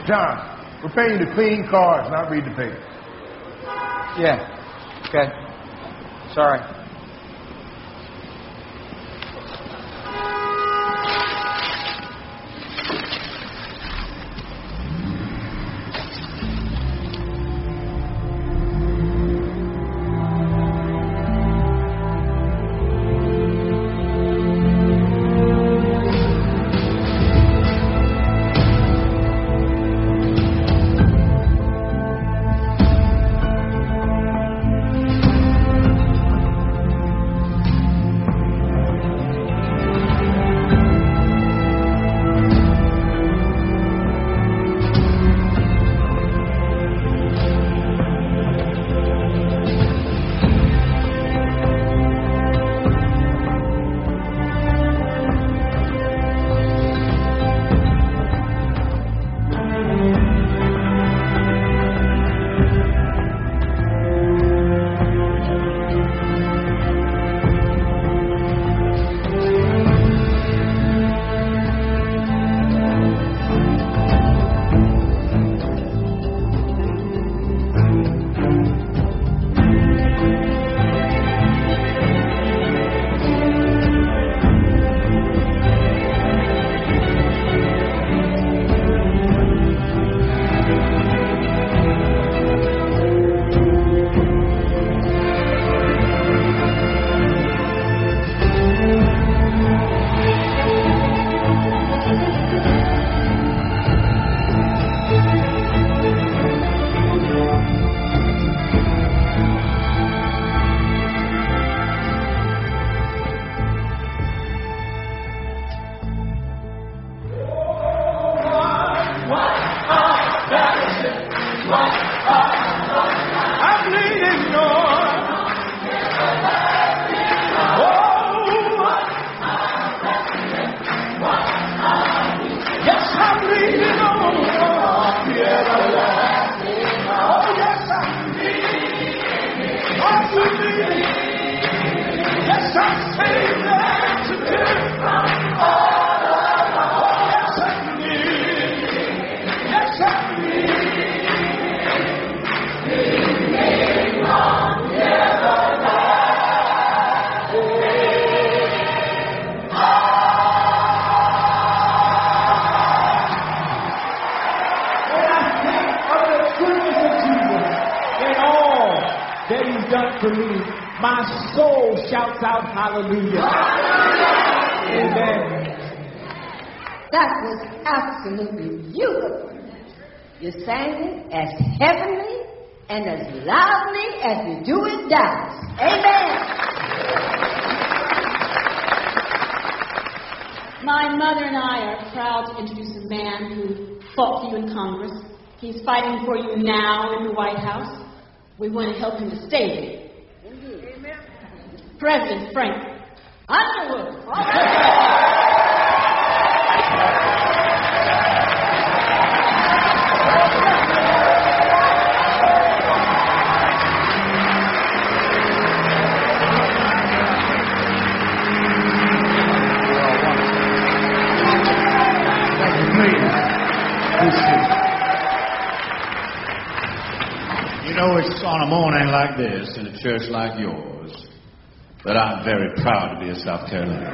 John, we're paying you to clean cars, not read the paper. Yeah. Okay. Sorry. My soul shouts out hallelujah. Amen. That was absolutely beautiful. You sang it as heavenly and as loudly as you do in Dallas. Amen. My mother and I are proud to introduce a man who fought for you in Congress. He's fighting for you now in the White House. We want to help him to stay there. President Frank Underwood. You know, it's on a morning like this in a church like yours that I'm very proud to be a South Carolinian.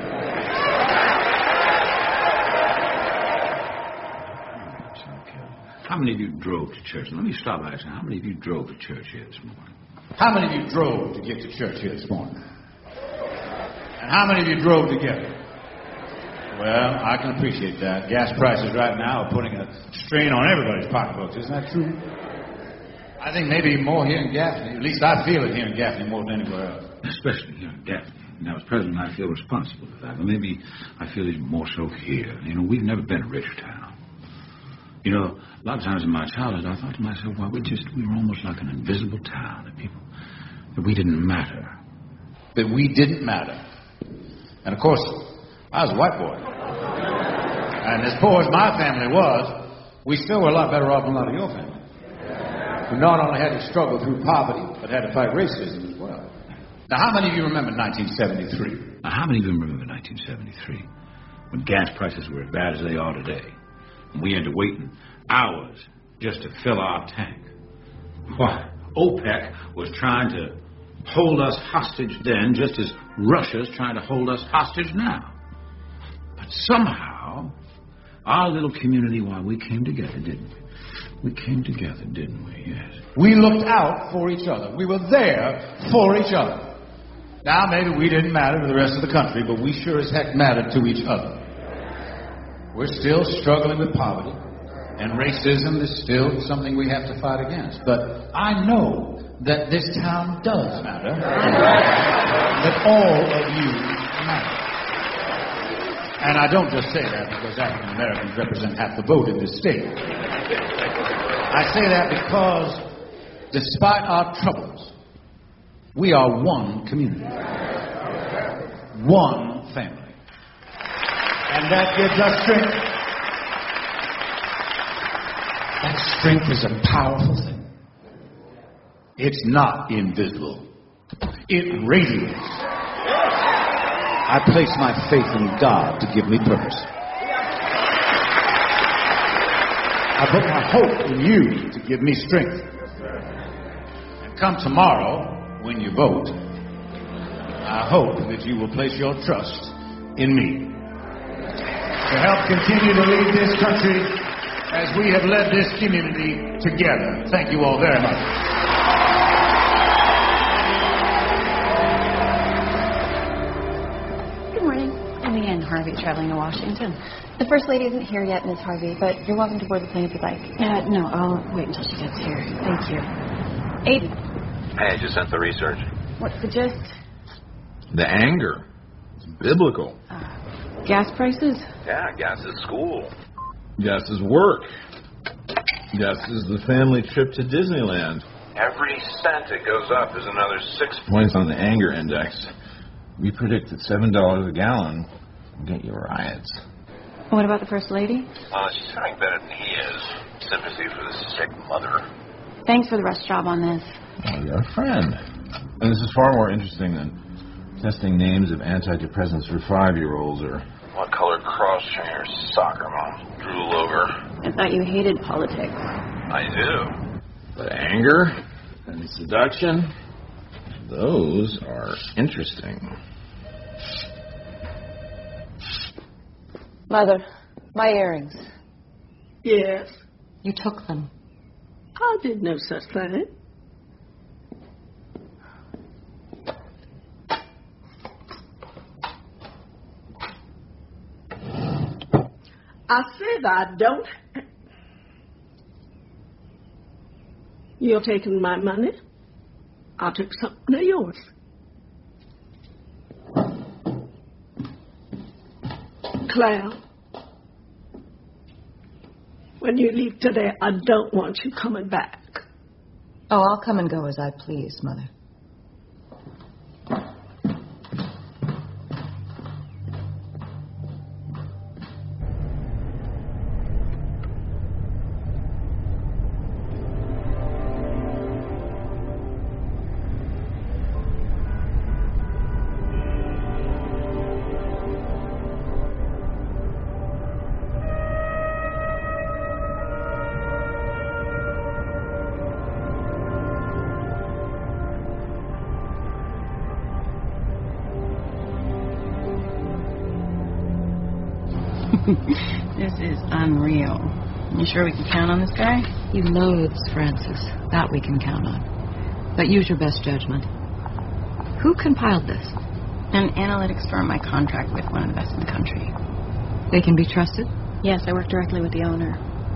How many of you drove to church? Let me stop by and say, how many of you drove to church here this morning? How many of you drove to get to church here this morning? And how many of you drove to get it? Well, I can appreciate that. Gas prices right now are putting a strain on everybody's pocketbooks. Isn't that true? I think maybe more here in Gaffney. At least I feel it here in Gaffney more than anywhere else. Especially here in Gaffney. Now, as president, I feel responsible for that. But maybe I feel even more so here. You know, we've never been a rich town. You know, a lot of times in my childhood, I thought to myself, well, we were almost like an invisible town. That we didn't matter. That we didn't matter. And, of course, I was a white boy. And as poor as my family was, we still were a lot better off than a lot of your family. Who not only had to struggle through poverty, but had to fight racism as well. Now, how many of you remember 1973? Now, how many of you remember 1973? When gas prices were as bad as they are today. We had to wait hours just to fill our tank. Why, OPEC was trying to hold us hostage then, just as Russia's trying to hold us hostage now. But somehow, our little community, why, we came together, didn't we? We came together, didn't we? Yes. We looked out for each other. We were there for each other. Now, maybe we didn't matter to the rest of the country, but we sure as heck mattered to each other. We're still struggling with poverty, and racism is still something we have to fight against. But I know that this town does matter, that all of you matter. And I don't just say that because African Americans represent half the vote in this state. I say that because, despite our troubles, we are one community, one family. And that gives us strength. That strength is a powerful thing. It's not invisible. It radiates. I place my faith in God to give me purpose. I put my hope in you to give me strength. And come tomorrow, when you vote, I hope that you will place your trust in me to help continue to lead this country as we have led this community together. Thank you all very much. Good morning. I'm Leanne Harvey, traveling to Washington. The First Lady isn't here yet, Miss Harvey, but you're welcome to board the plane if you'd like. No, I'll wait until she gets here. Thank you. Aiden. Hey, I just sent the research. What's the gist? The anger. It's biblical. Gas prices? Yeah, gas is school. Gas is work. Gas is the family trip to Disneyland. Every cent it goes up is another 6 points on the anger index. We predict that $7 a gallon will get you riots. What about the First Lady? She's doing better than he is. Sympathy for the sick mother. Thanks for the rush job on this. Well, you're a friend. And this is far more interesting than testing names of antidepressants for 5-year-olds or... What color cross-trainers soccer mom drool over? I thought you hated politics. I do. But anger and seduction, those are interesting. Mother, my earrings. Yes. You took them. I did no such thing. I said I don't. You're taking my money. I took something of yours. Claire, when you leave today, I don't want you coming back. Oh, I'll come and go as I please, Mother. This is unreal. You sure we can count on this guy? He loathes Francis. That we can count on. But use your best judgment. Who compiled this? An analytics firm I contract with, one of the best in the country. They can be trusted? Yes, I work directly with the owner.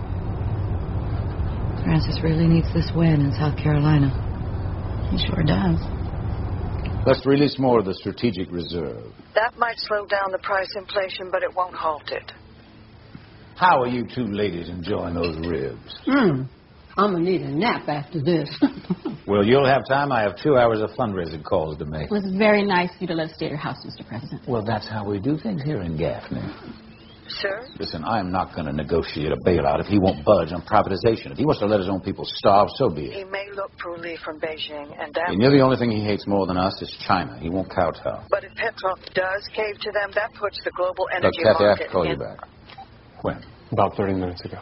Francis really needs this win in South Carolina. He sure does. Let's release more of the strategic reserve. That might slow down the price inflation, but it won't halt it. How are you two ladies enjoying those ribs? I'm going to need a nap after this. Well, you'll have time. I have 2 hours of fundraising calls to make. It was very nice of you to let us stay at your house, Mr. President. Well, that's how we do things here in Gaffney. Sir? Listen, I am not going to negotiate a bailout if he won't budge on privatization. If he wants to let his own people starve, so be it. He may look for relief from Beijing, and that... And you're the only thing he hates more than us is China. He won't kowtow. But if Petrov does cave to them, that puts the global energy Look, Kathy, I have market to call in... you back. When? About 30 minutes ago.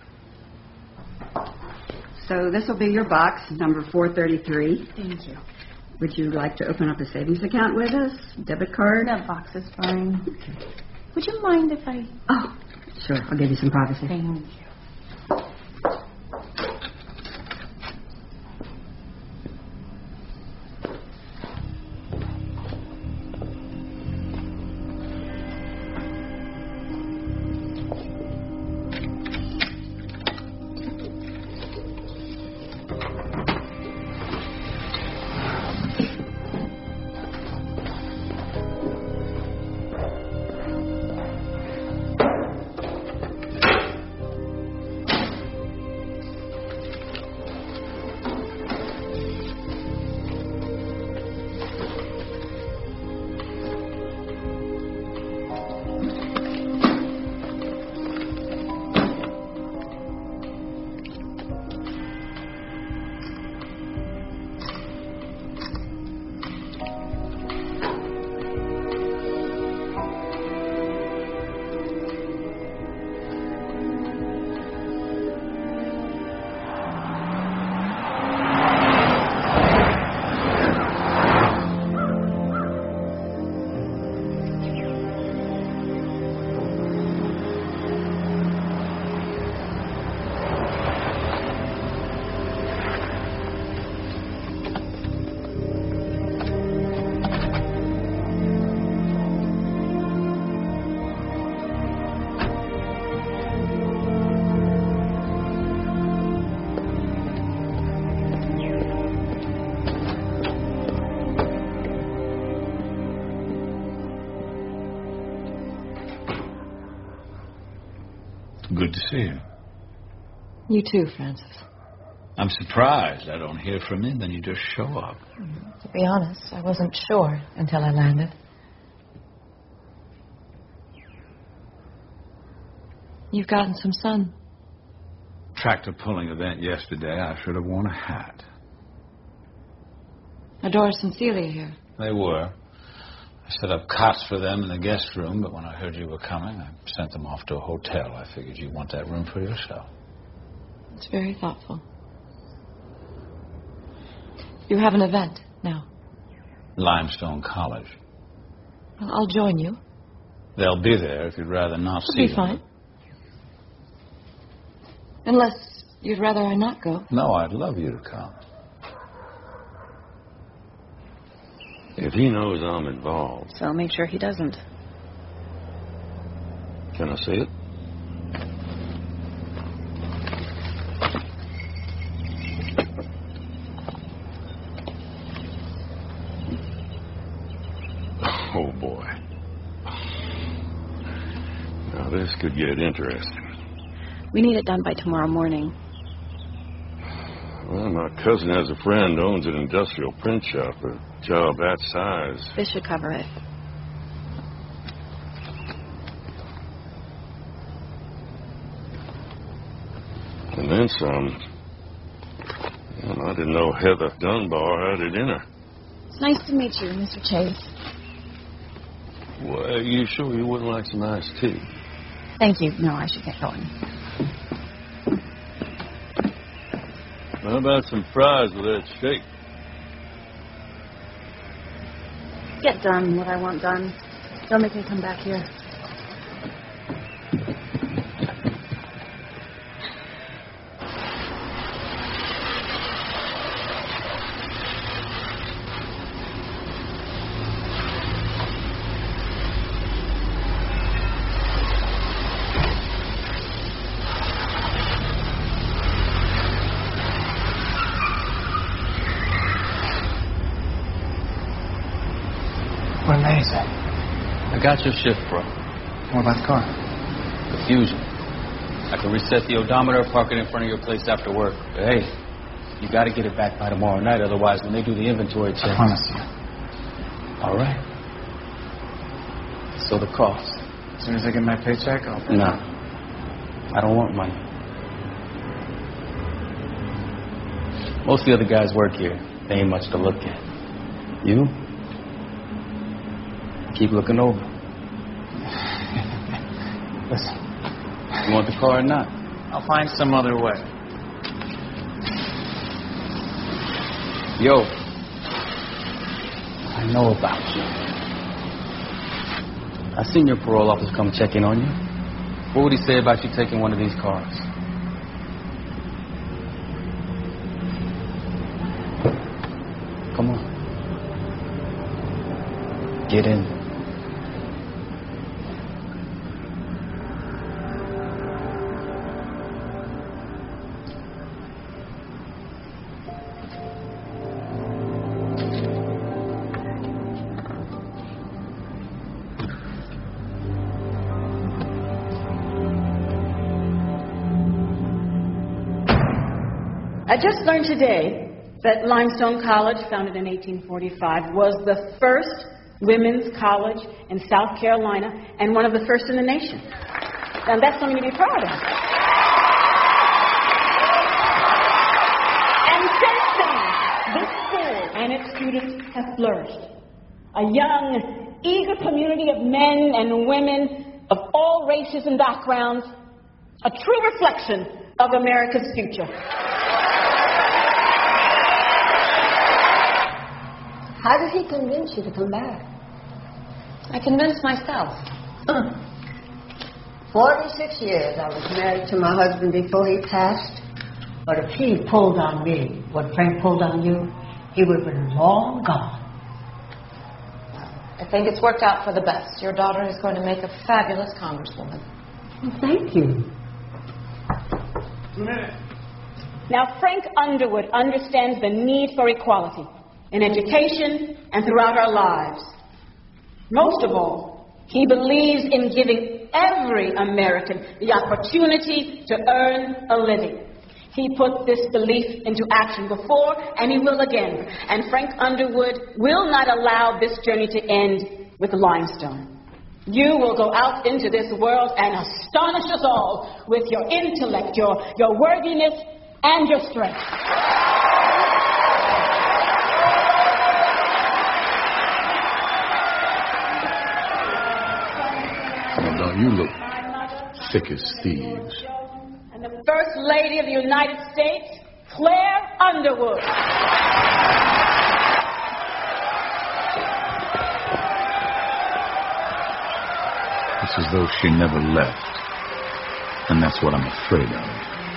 So this will be your box, number 433. Thank you. Would you like to open up a savings account with us? Debit card? That box is fine. Would you mind if I... Oh, sure. I'll give you some privacy. Thank you. Good to see you. You too, Francis. I'm surprised I don't hear from you, then you just show up. To be honest, I wasn't sure until I landed. You've gotten some sun. Tractor pulling event yesterday, I should have worn a hat. Are Doris and Celia here? They were. I set up cots for them in the guest room, but when I heard you were coming, I sent them off to a hotel. I figured you'd want that room for yourself. It's very thoughtful. You have an event now. Limestone College. Well, I'll join you. They'll be there if you'd rather not see them. It'll be fine. Unless you'd rather I not go. No, I'd love you to come. If he knows I'm involved... So I'll make sure he doesn't. Can I see it? Oh, boy. Now, this could get interesting. We need it done by tomorrow morning. Well, my cousin has a friend who owns an industrial print shop. A job that size. This should cover it. And then some. Well, I didn't know Heather Dunbar had it in her. It's nice to meet you, Mr. Chase. Well, are you sure you wouldn't like some iced tea? Thank you. No, I should get going. How about some fries with that shake? Get done what I want done. Don't make me come back here. What amazing. I got your shift, bro. What about the car? The Fusion. I can reset the odometer, park it in front of your place after work. But hey, you got to get it back by tomorrow night. Otherwise, when they do the inventory check... I promise you. All right. So the cost. As soon as I get my paycheck, I'll... No. I don't want money. Most of the other guys work here. They ain't much to look at. You? Keep looking over. Listen, You want the car or not? I'll find some other way. Yo, I know about you. I seen your parole officer come check in on you. What would he say about you taking one of these cars? Come on. Get in. I just learned today that Limestone College, founded in 1845, was the first women's college in South Carolina and one of the first in the nation. And that's something to be proud of. And since then, this school and its students have flourished. A young, eager community of men and women of all races and backgrounds, a true reflection of America's future. How did he convince you to come back? I convinced myself. 46 years I was married to my husband before he passed. But if he pulled on me what Frank pulled on you, he would have been long gone. I think it's worked out for the best. Your daughter is going to make a fabulous congresswoman. Well, thank you. 2 minutes. Now, Frank Underwood understands the need for equality in education and throughout our lives. Most of all, he believes in giving every American the opportunity to earn a living. He put this belief into action before, and he will again. And Frank Underwood will not allow this journey to end with Limestone. You will go out into this world and astonish us all with your intellect, your worthiness, and your strength. Well, you look thick as thieves. And the First Lady of the United States, Claire Underwood. It's as though she never left. And that's what I'm afraid of.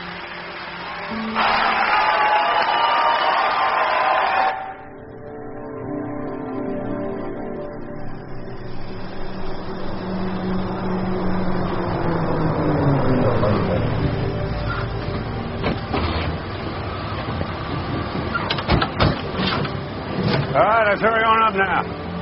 All right, let's hurry on up now.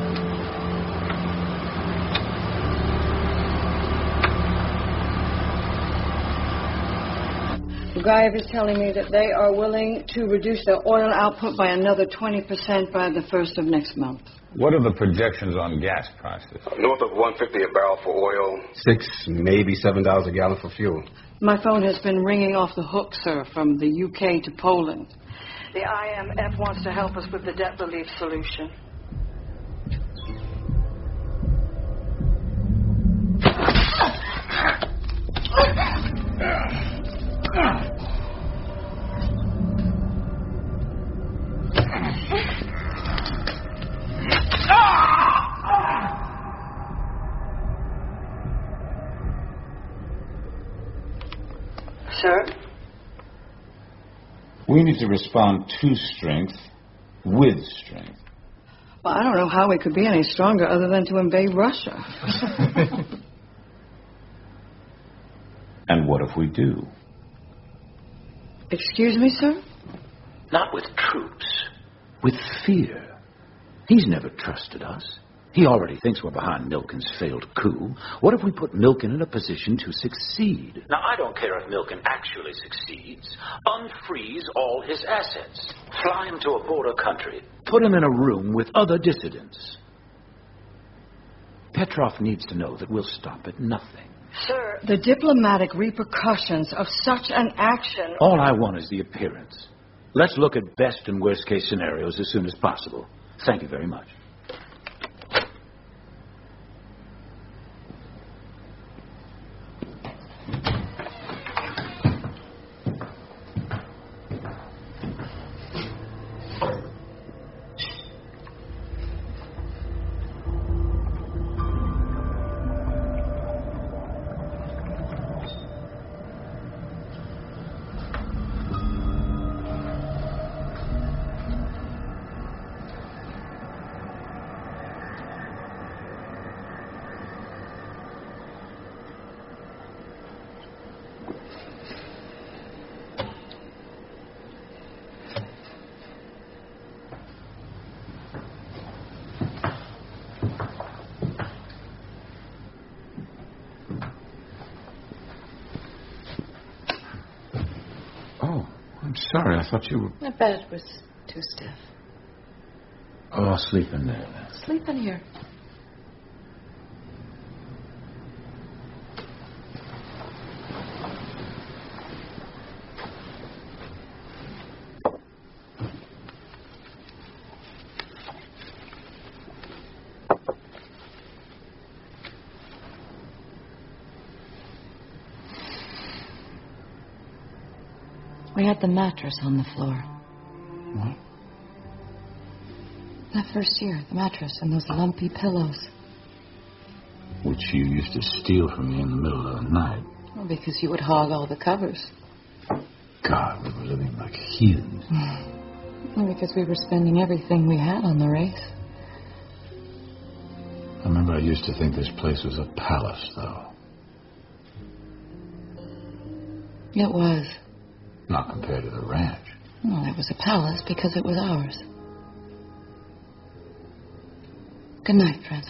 Guyav is telling me that they are willing to reduce their oil output by another 20% by the 1st of next month. What are the projections on gas prices? North of $1.50 a barrel for oil. $6, maybe $7 a gallon for fuel. My phone has been ringing off the hook, sir, from the UK to Poland. The IMF wants to help us with the debt relief solution. Sir? We need to respond to strength with strength. Well, I don't know how we could be any stronger other than to invade Russia. And what if we do? Excuse me, sir? Not with troops, with fear. He's never trusted us. He already thinks we're behind Milken's failed coup. What if we put Milken in a position to succeed? Now, I don't care if Milken actually succeeds. Unfreeze all his assets. Fly him to a border country. Put him in a room with other dissidents. Petrov needs to know that we'll stop at nothing. Sir, the diplomatic repercussions of such an action... All I want is the appearance. Let's look at best and worst case scenarios as soon as possible. Thank you very much. sorry. I thought you were... My bed was too stiff. Oh, I'll sleep in there then. Sleep in here. We had the mattress on the floor. What? That first year, the mattress and those lumpy pillows. Which you used to steal from me in the middle of the night. Well, because you would hog all the covers. God, we were living like heathens. Well, because we were spending everything we had on the race. I remember I used to think this place was a palace, though. It was. Not compared to the ranch. Well, it was a palace because it was ours. Good night, Francis.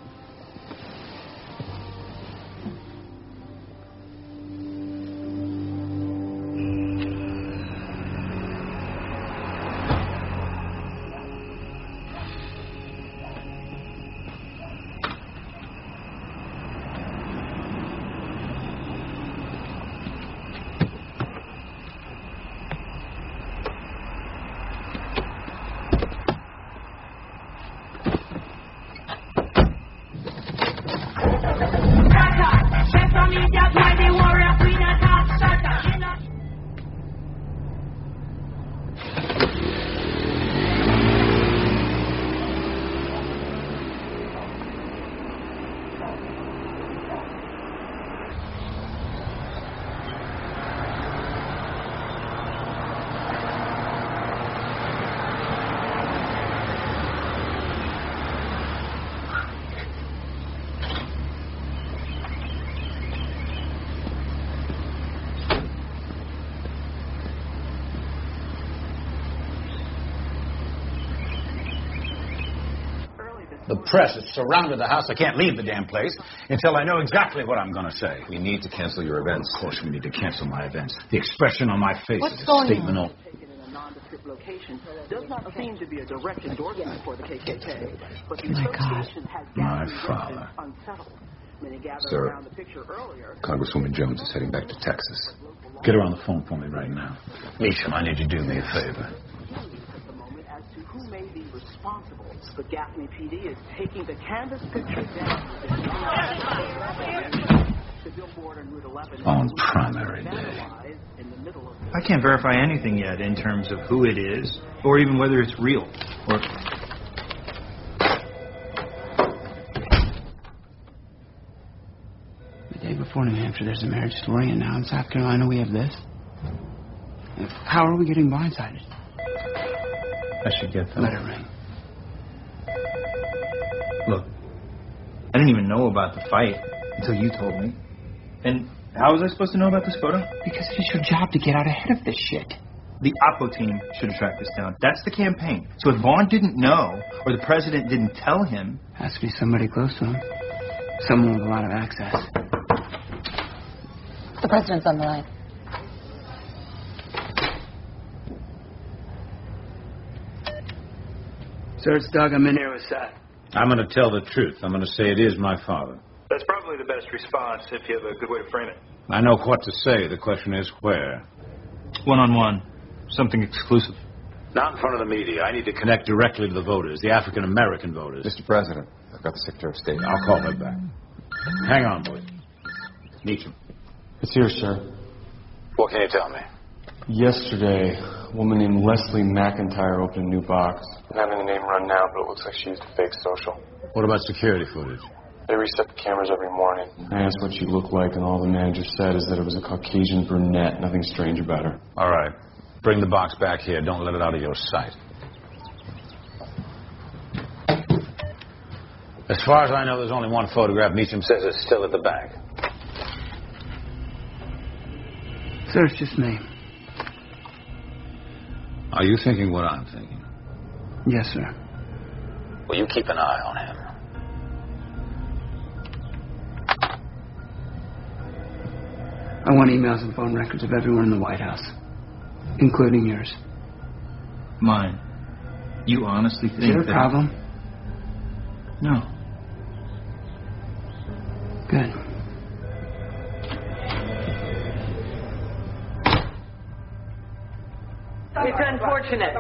The press has surrounded the house. I can't leave the damn place until I know exactly what I'm going to say. We need to cancel your events. Of course we need to cancel my events. The expression on my face What's is a going statement on? Location does not seem to be a direct endorsement for the KKK, but the My God. association has My gathered father. unsettled. Many gathered Sir. around the picture earlier. Congresswoman Jones is heading back to Texas. Get her on the phone for me right now. Meacham, I need you to do me a favor. At the moment as to who may be responsible, but Gaffney PD is taking the canvas picture down. The billboard on Route 11 On primary day. in the middle of I can't verify anything yet in terms of who it is, or even whether it's real. Or The day before New Hampshire, there's a marriage story, and now in South Carolina, we have this. How are we getting blindsided? I should get that. Let it ring. Look, I didn't even know about the fight until you told me. And how was I supposed to know about this photo? Because it is your job to get out ahead of this shit. The Oppo team should have tracked this down. That's the campaign. So if Vaughn didn't know, or the president didn't tell him... Has to be somebody close to him. Someone with a lot of access. The president's on the line. Sir, it's Doug. I'm in here with Seth. I'm going to tell the truth. I'm going to say it is my father. That's probably the best response if you have a good way to frame it. I know what to say. The question is where. One-on-one. Something exclusive. Not in front of the media. I need to connect directly to the voters, the African-American voters. Mr. President, I've got the Secretary of State. I'll call her back. Hang on, boys. Meacham. It's here, sir. What can you tell me? Yesterday, a woman named Leslie McIntyre opened a new box. I'm having the name run now, but it looks like she used a fake social. What about security footage? They reset the cameras every morning. I asked what she looked like, and all the manager said is that it was a Caucasian brunette. Nothing strange about her. All right. Bring the box back here. Don't let it out of your sight. As far as I know, there's only one photograph. Meacham says it's still at the bank. Sir, it's just me. Are you thinking what I'm thinking? Yes, sir. Well, you keep an eye on him. I want emails and phone records of everyone in the White House. Including yours. Mine. You honestly think Is there a that... problem? No. Good. It's unfortunate.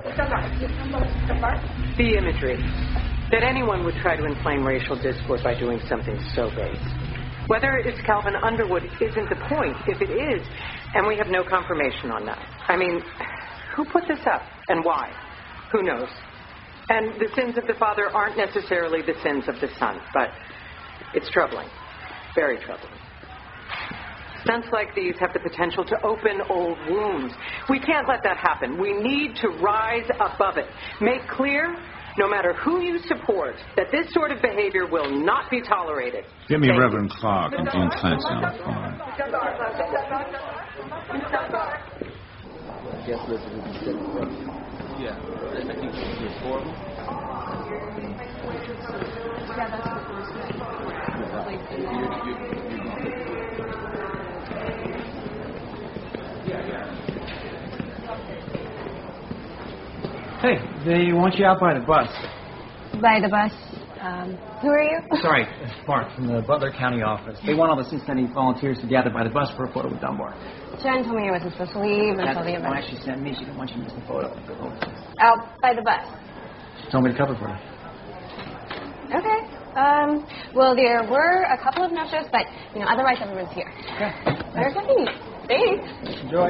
The imagery. That anyone would try to inflame racial discord by doing something so base. Whether it's Calvin Underwood isn't the point. If it is, and we have no confirmation on that. I mean, who put this up and why? Who knows? And the sins of the father aren't necessarily the sins of the son, but it's troubling. Very troubling. Stunts like these have the potential to open old wounds. We can't let that happen. We need to rise above it. Make clear, no matter who you support, that this sort of behavior will not be tolerated. Get me Reverend Clark and Jim Clancy on the phone. Guess list will be set for us. Yeah, I think there's 4 of them. Hey, they want you out by the bus. By the bus. Who are you? Sorry, Mark from the Butler County office. They want all the Cincinnati volunteers to gather by the bus for a photo with Dunbar. Jen told me you wasn't supposed to leave until the event. Why she sent me. She didn't want you to miss the photo. Out by the bus. She told me to cover for her. Okay. Well, there were a couple of no-shows, but, otherwise everyone's here. Okay. There's nothing. Thanks. Enjoy.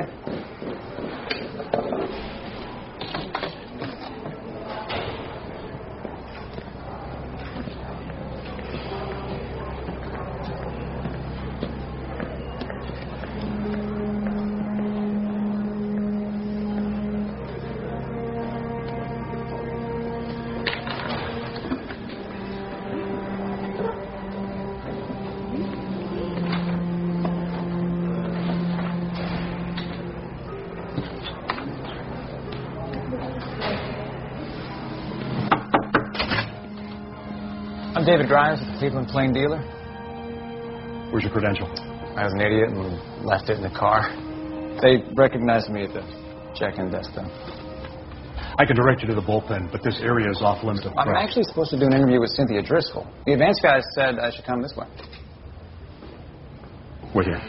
I'm David Grimes at the Cleveland Plain Dealer. Where's your credential? I was an idiot and left it in the car. They recognized me at the check-in desk, though. I can direct you to the bullpen, but this area is off limits of I'm crowd. actually supposed to do an interview with Cynthia Driscoll. The advance guys said I should come this way. Wait here.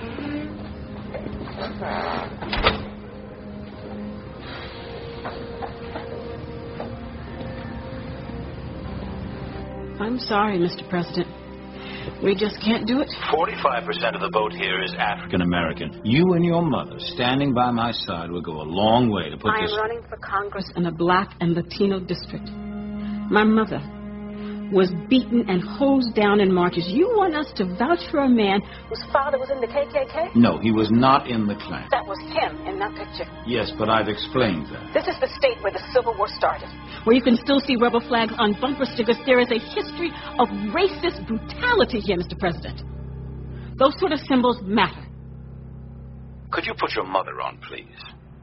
I'm sorry, Mr. President. We just can't do it. 45% of the vote here is African American. You and your mother standing by my side will go a long way to put this... I'm running for Congress in a black and Latino district. My mother was beaten and hosed down in marches. You want us to vouch for a man whose father was in the KKK? No, he was not in the Klan. That was him in that picture. Yes, but I've explained that. This is the state where the Civil War started, where you can still see rebel flags on bumper stickers. There is a history of racist brutality here, Mr. President. Those sort of symbols matter. Could you put your mother on, please?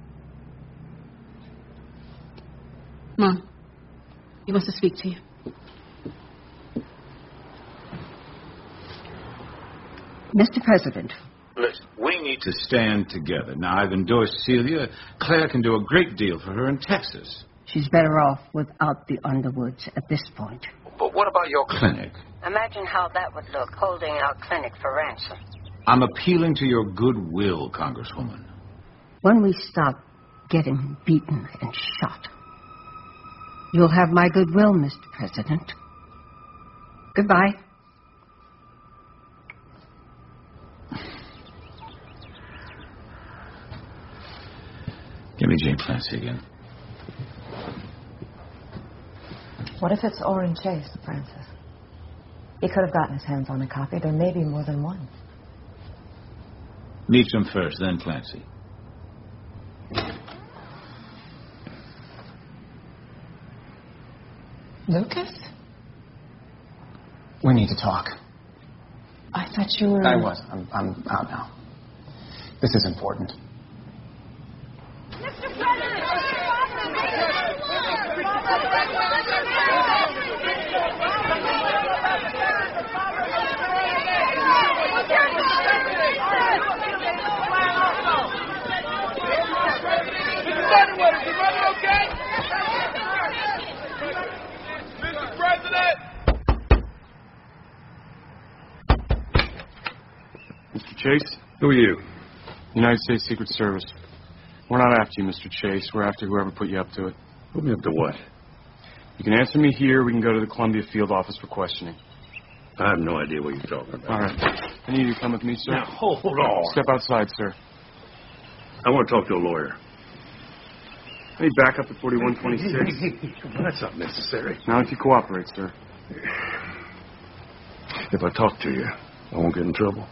Mom, he wants to speak to you. Mr. President. Listen, we need to stand together. Now, I've endorsed Celia. Claire can do a great deal for her in Texas. She's better off without the Underwoods at this point. But what about your clinic? Imagine how that would look, holding our clinic for ransom. I'm appealing to your goodwill, Congresswoman. When we stop getting beaten and shot, you'll have my goodwill, Mr. President. Goodbye. Give me Jane Clancy again. What if it's Orrin Chase, Francis? He could have gotten his hands on a copy. There may be more than one. Meacham first, then Clancy. Lucas? We need to talk. I thought you were... I was. I'm out now. This is important. Chase? Who are you? United States Secret Service. We're not after you, Mr. Chase. We're after whoever put you up to it. Put me up to what? You can answer me here. We can go to the Columbia field office for questioning. I have no idea what you're talking about. All right. I need you to come with me, sir. Now, hold on. Step outside, sir. I want to talk to a lawyer. I need backup at 4126. Well, that's not necessary. Not if you cooperate, sir. If I talk to you, I won't get in trouble.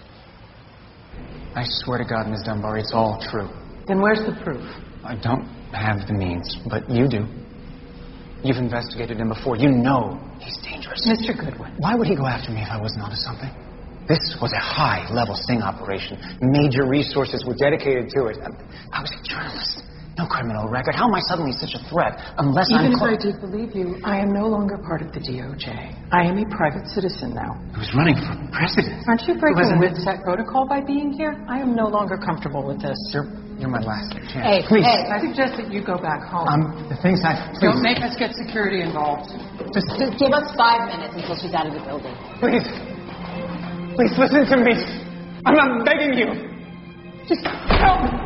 I swear to God, Ms. Dunbar, it's all true. Then where's the proof? I don't have the means, but you do. You've investigated him before. You know he's dangerous. Mr. Goodwin. Why would he go after me if I wasn't onto something? This was a high-level sting operation. Major resources were dedicated to it. I was a journalist. No criminal record. How am I suddenly such a threat? Unless Even if I did believe you, I am no longer part of the DOJ. I am a private citizen now. I was running for president. Aren't you breaking WITSEC protocol by being here? I am no longer comfortable with this. You're my last chance. Hey, please. Hey, I suggest that you go back home. The things please. Don't make us get security involved. Just give us 5 minutes until she's out of the building. Please. Please listen to me. I'm begging you. Just help me.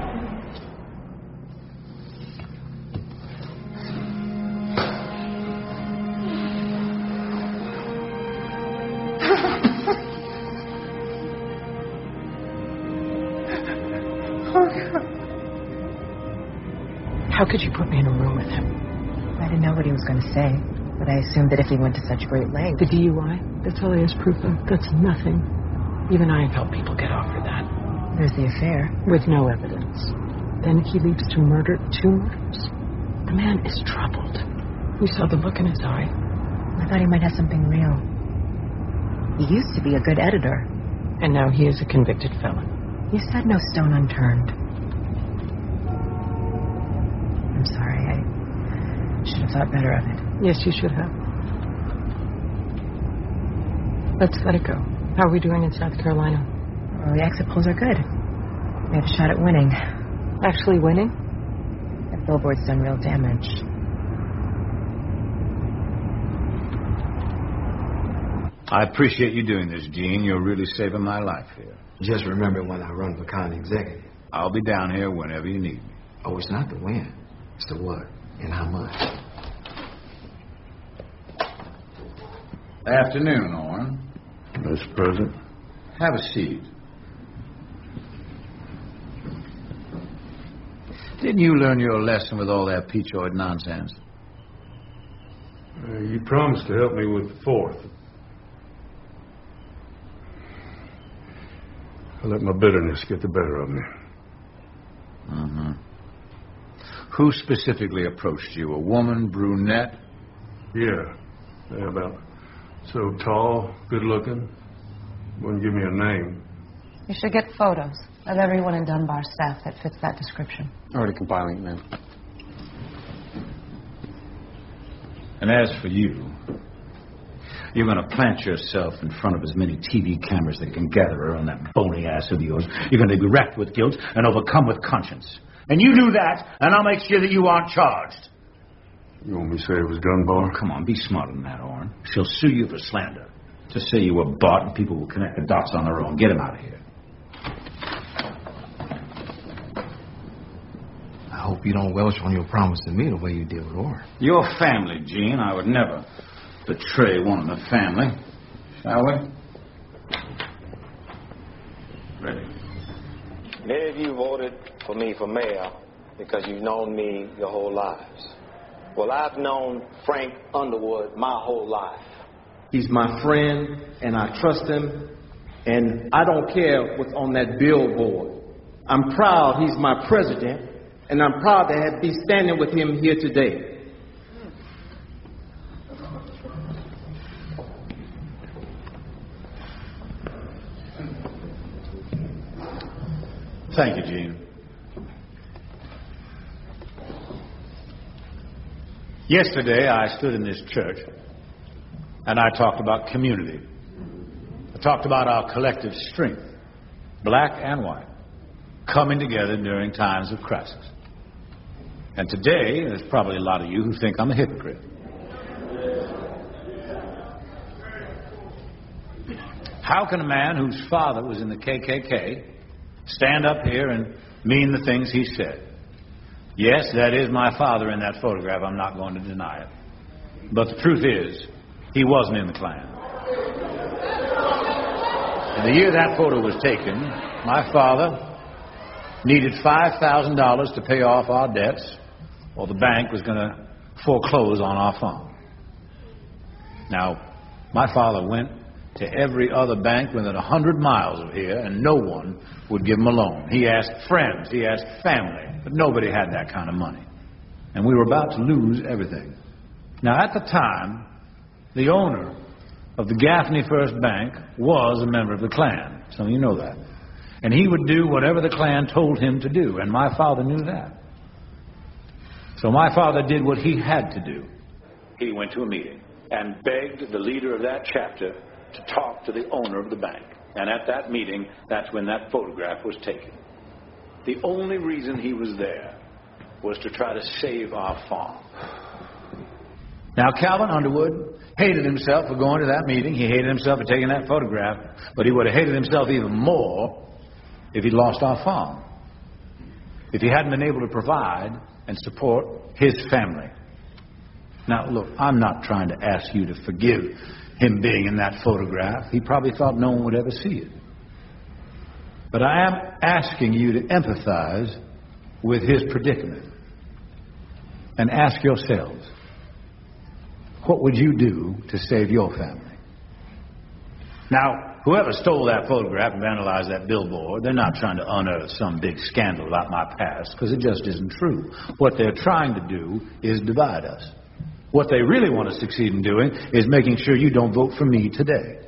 How could you put me in a room with him? I didn't know what he was going to say, but I assumed that if he went to such great lengths... The DUI? That's all he has proof of. That's nothing. Even I have helped people get off for that. There's the affair. With no evidence. Then he leads to murder, 2 murders. The man is troubled. We saw the look in his eye. I thought he might have something real. He used to be a good editor. And now he is a convicted felon. You said no stone unturned. I'm sorry. I should have thought better of it. Yes, you should have. Let's let it go. How are we doing in South Carolina? Well, the exit polls are good. We have a shot at winning. Actually winning? That billboard's done real damage. I appreciate you doing this, Gene. You're really saving my life here. Just remember when I run for county executive. I'll be down here whenever you need me. Oh, it's not the when. It's the what and how much. Afternoon, Orrin. Mr. President. Have a seat. Didn't you learn your lesson with all that peachoid nonsense? You promised to help me with the 4th. I let my bitterness get the better of me. Mm-hmm. Who specifically approached you? A woman, brunette? Yeah, about so tall, good looking. Wouldn't give me a name. You should get photos of everyone in Dunbar's staff that fits that description. Already compiling it, ma'am. And as for you, you're going to plant yourself in front of as many TV cameras that can gather around that bony ass of yours. You're going to be wrecked with guilt and overcome with conscience. And you do that, and I'll make sure that you aren't charged. You want me to say it was Dunbar? Oh, come on, be smarter than that, Orrin. She'll sue you for slander. Just say you were bought and people will connect the dots on their own. Get him out of here. I hope you don't welch on your promise to me the way you did with Orrin. Your family, Gene. I would never betray one in the family. Shall we? Ready. Many of you voted for me for mayor because you've known me your whole lives. Well, I've known Frank Underwood my whole life. He's my friend, and I trust him, and I don't care what's on that billboard. I'm proud he's my president, and I'm proud to be standing with him here today. Thank you, Gene. Yesterday, I stood in this church, and I talked about community. I talked about our collective strength, black and white, coming together during times of crisis. And today, there's probably a lot of you who think I'm a hypocrite. How can a man whose father was in the KKK stand up here and mean the things he said? Yes, that is my father in that photograph. I'm not going to deny it. But the truth is, he wasn't in the Klan. In the year that photo was taken, my father needed $5,000 to pay off our debts, or the bank was going to foreclose on our farm. Now, my father went to every other bank within 100 miles of here, and no one would give him a loan. He asked friends, he asked family, but nobody had that kind of money. And we were about to lose everything. Now, at the time, the owner of the Gaffney First Bank was a member of the Klan. Some of you know that. And he would do whatever the Klan told him to do, and my father knew that. So my father did what he had to do. He went to a meeting and begged the leader of that chapter to talk to the owner of the bank. And at that meeting, that's when that photograph was taken. The only reason he was there was to try to save our farm. Now, Calvin Underwood hated himself for going to that meeting. He hated himself for taking that photograph. But he would have hated himself even more if he'd lost our farm. If he hadn't been able to provide and support his family. Now, look, I'm not trying to ask you to forgive him being in that photograph. He probably thought no one would ever see it. But I am asking you to empathize with his predicament and ask yourselves, what would you do to save your family? Now, whoever stole that photograph and vandalized that billboard, they're not trying to unearth some big scandal about my past, because it just isn't true. What they're trying to do is divide us. What they really want to succeed in doing is making sure you don't vote for me today.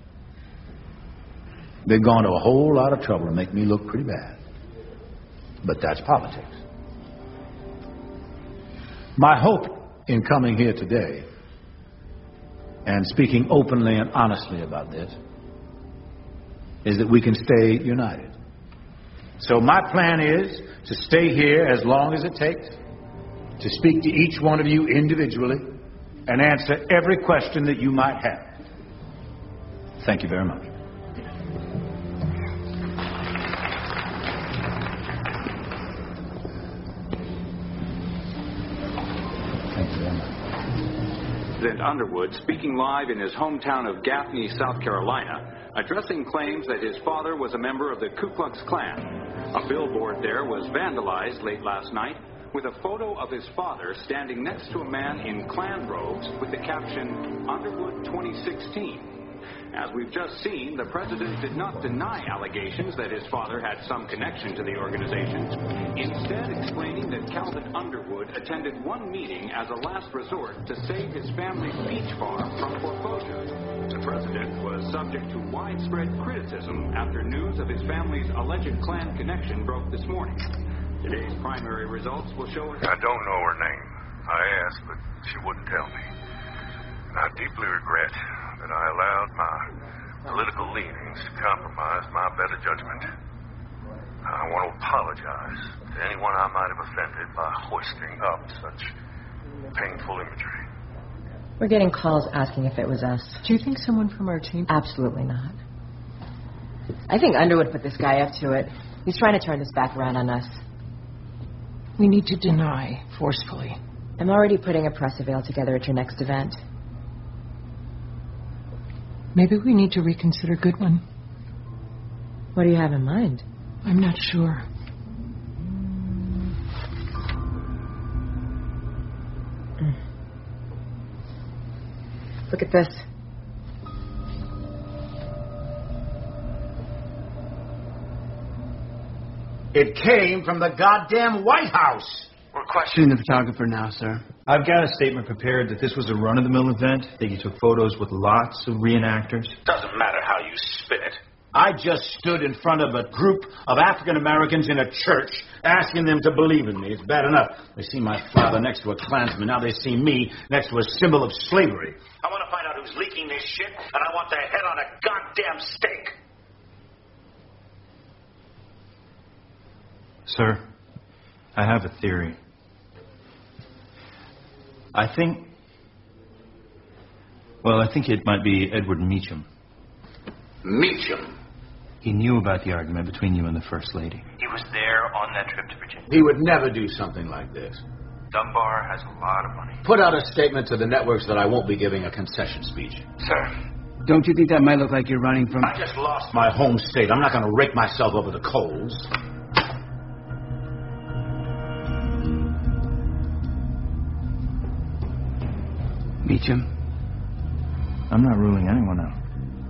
They've gone to a whole lot of trouble to make me look pretty bad. But that's politics. My hope in coming here today and speaking openly and honestly about this is that we can stay united. So my plan is to stay here as long as it takes, to speak to each one of you individually and answer every question that you might have. Thank you very much. President Underwood speaking live in his hometown of Gaffney, South Carolina, addressing claims that his father was a member of the Ku Klux Klan. A billboard there was vandalized late last night with a photo of his father standing next to a man in Klan robes with the caption, Underwood 2016. As we've just seen, the president did not deny allegations that his father had some connection to the organization, instead explaining that Calvin Underwood attended one meeting as a last resort to save his family's peach farm from foreclosure. The president was subject to widespread criticism after news of his family's alleged Klan connection broke this morning. Today's primary results will show us... I don't know her name. I asked, but she wouldn't tell me. I deeply regret that I allowed my political leanings to compromise my better judgment. I want to apologize to anyone I might have offended by hoisting up such painful imagery. We're getting calls asking if it was us. Do you think someone from our team? Absolutely not. I think Underwood put this guy up to it. He's trying to turn this back around on us. We need to deny forcefully. I'm already putting a press avail together at your next event. Maybe we need to reconsider Goodwin. What do you have in mind? I'm not sure. Look at this. It came from the goddamn White House. We're questioning the photographer now, sir. I've got a statement prepared that this was a run-of-the-mill event, that you took photos with lots of reenactors. Doesn't matter how you spin it. I just stood in front of a group of African Americans in a church asking them to believe in me. It's bad enough. They see my father next to a Klansman. Now they see me next to a symbol of slavery. I want to find out who's leaking this shit, and I want their head on a goddamn stake. Sir, I have a theory. I think it might be Edward Meacham. Meacham. He knew about the argument between you and the First Lady. He was there on that trip to Virginia. He would never do something like this. Dunbar has a lot of money. Put out a statement to the networks that I won't be giving a concession speech. Sir. Don't you think that might look like you're running from... I just lost my home state. I'm not going to rake myself over the coals. Meacham? I'm not ruling anyone out.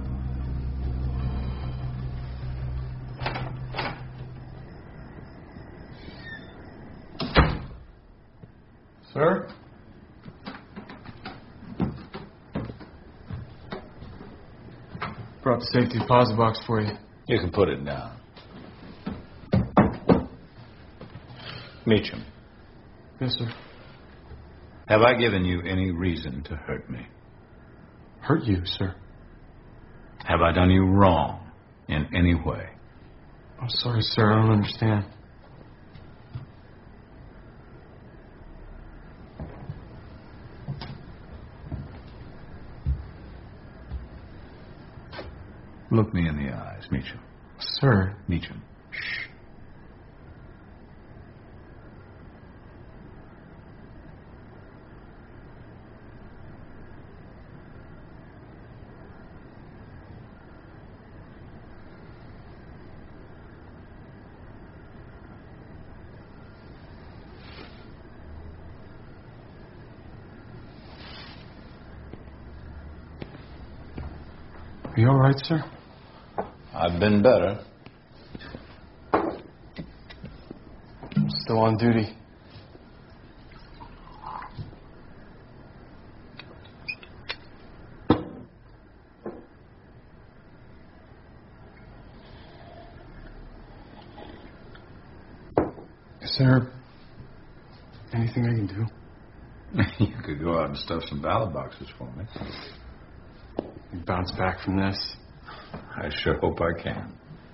Sir? Brought the safety deposit box for you. You can put it down. Meacham. Yes, sir. Have I given you any reason to hurt me? Hurt you, sir? Have I done you wrong in any way? I'm sorry, sir. I don't understand. Look me in the eyes, Meacham. Sir. Meacham. Shh. Are you all right, sir? I've been better. I'm still on duty. Is there anything I can do? You could go out and stuff some ballot boxes for me. You bounce back from this? I sure hope I can.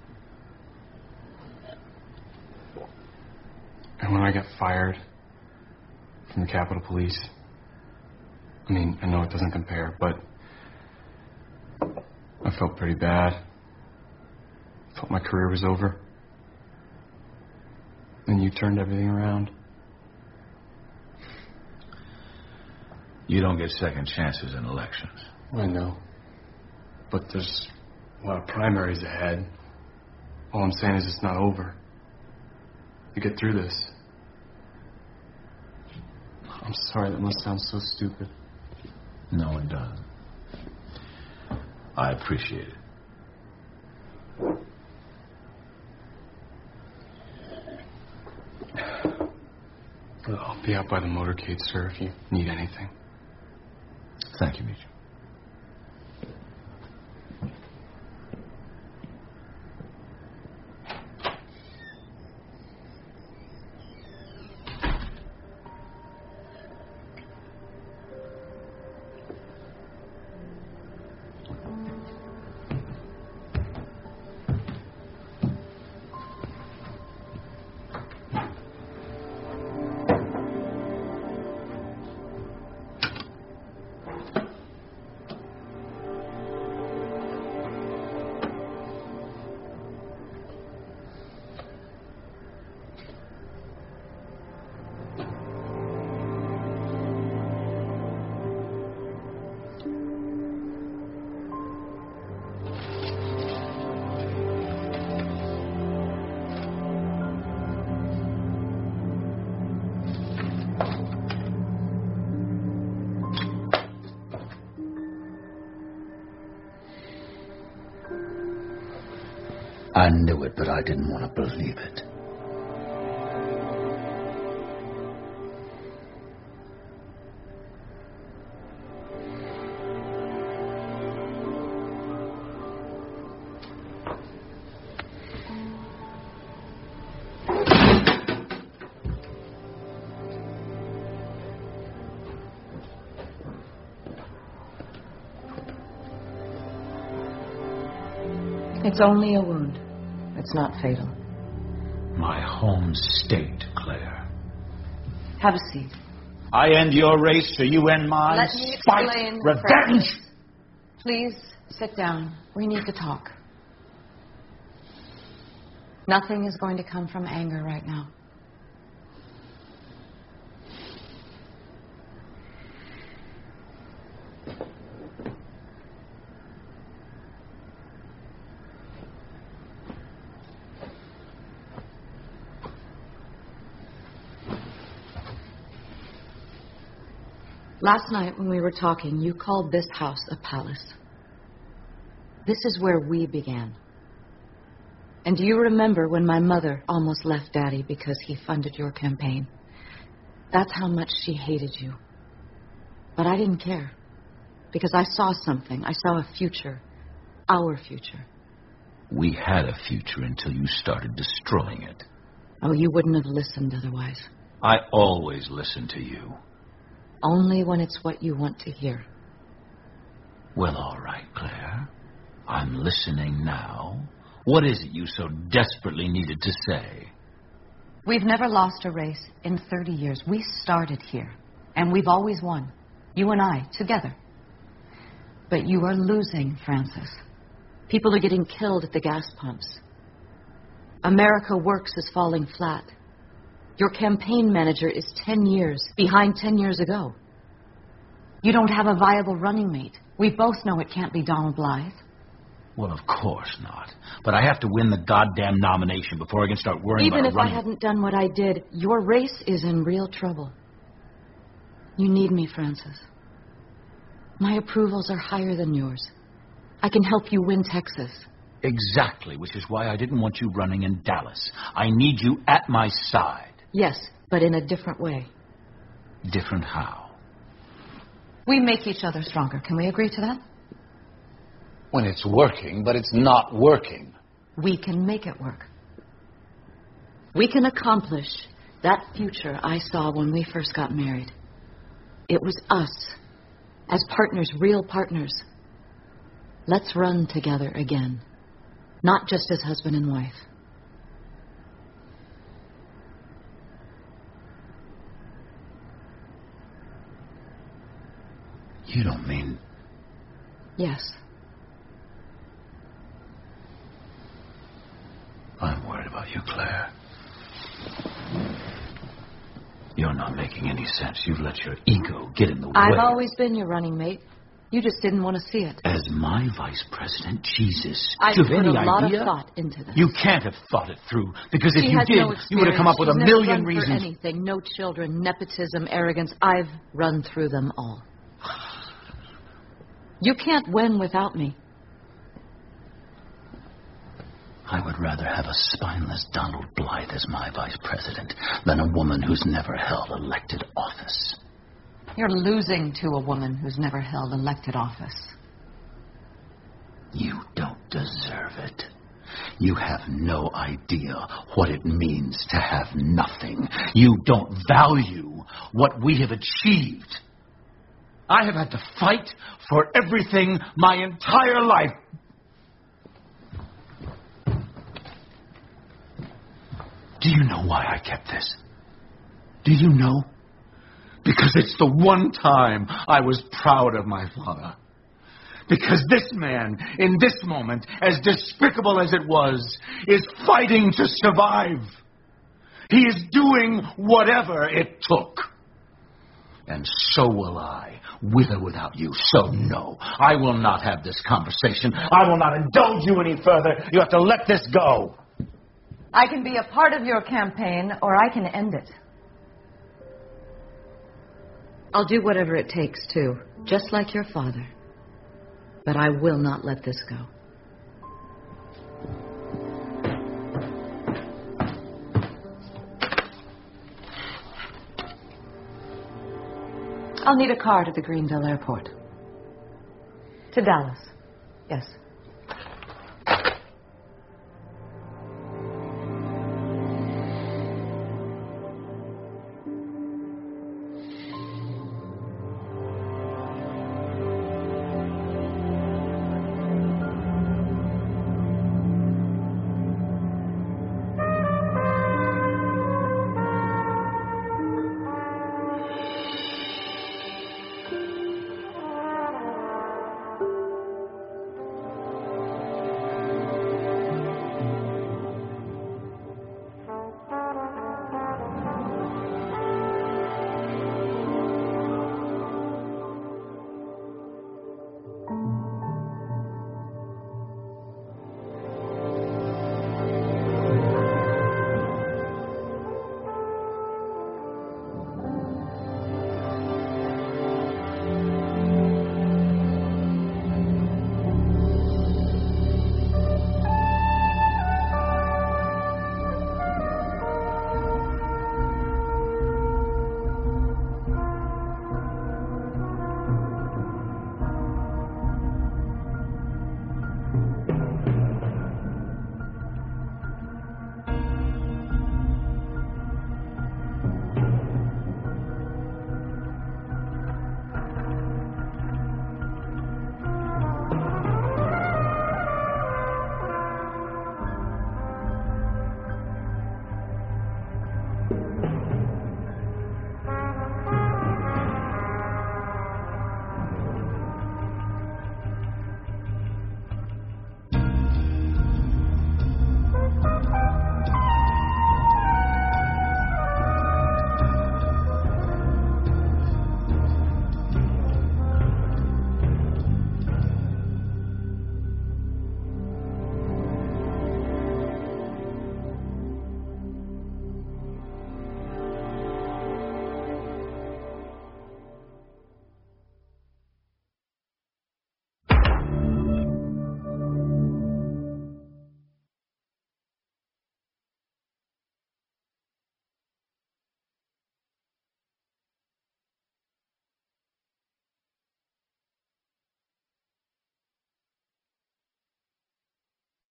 And when I got fired from the Capitol Police, I mean, I know it doesn't compare, but I felt pretty bad. I felt my career was over. Then you turned everything around. You don't get second chances in elections. I know. But there's a lot of primaries ahead. All I'm saying is it's not over. You get through this. I'm sorry, that must sound so stupid. No, it doesn't. I appreciate it. Well, I'll be out by the motorcade, sir, if you need anything. Thank you, Meacham. I knew it, but I didn't want to believe it. It's only a wound. It's not fatal. My home state, Claire. Have a seat. I end your race so you end mine. Let me Spite, explain. revenge. Please Sit down. We need to talk. Nothing is going to come from anger right now. Last night when we were talking, you called this house a palace. This is where we began. And do you remember when my mother almost left Daddy because he funded your campaign? That's how much she hated you. But I didn't care. Because I saw something. I saw a future. Our future. We had a future until you started destroying it. Oh, you wouldn't have listened otherwise. I always listen to you. Only when it's what you want to hear. Well, all right, Claire. I'm listening now. What is it you so desperately needed to say? We've never lost a race in 30 years. We started here, and we've always won. You and I, together. But you are losing, Francis. People are getting killed at the gas pumps. America Works is falling flat. Your campaign manager is 10 years behind 10 years ago. You don't have a viable running mate. We both know it can't be Donald Blythe. Well, of course not. But I have to win the goddamn nomination before I can start worrying about running. Even if I hadn't done what I did, your race is in real trouble. You need me, Francis. My approvals are higher than yours. I can help you win Texas. Exactly, which is why I didn't want you running in Dallas. I need you at my side. Yes, but in a different way. Different how? We make each other stronger. Can we agree to that? When it's working, but it's not working. We can make it work. We can accomplish that future I saw when we first got married. It was us, as partners, real partners. Let's run together again, not just as husband and wife. You don't mean... Yes. I'm worried about you, Claire. You're not making any sense. You've let your ego get in the way. I've always been your running mate. You just didn't want to see it. As my vice president, Jesus. I Do you have put any a lot idea? of thought into this. You can't have thought it through. Because if She you has did, no you would have come up with a experience. million She's never run reasons. for anything. No children, nepotism, arrogance. I've run through them all. You can't win without me. I would rather have a spineless Donald Blythe as my vice president than a woman who's never held elected office. You're losing to a woman who's never held elected office. You don't deserve it. You have no idea what it means to have nothing. You don't value what we have achieved. I have had to fight for everything my entire life. Do you know why I kept this? Do you know? Because it's the one time I was proud of my father. Because this man, in this moment, as despicable as it was, is fighting to survive. He is doing whatever it took. And so will I, with or without you. So no, I will not have this conversation. I will not indulge you any further. You have to let this go. I can be a part of your campaign, or I can end it. I'll do whatever it takes, too, just like your father. But I will not let this go. I'll need a car to the Greenville airport. To Dallas. Yes.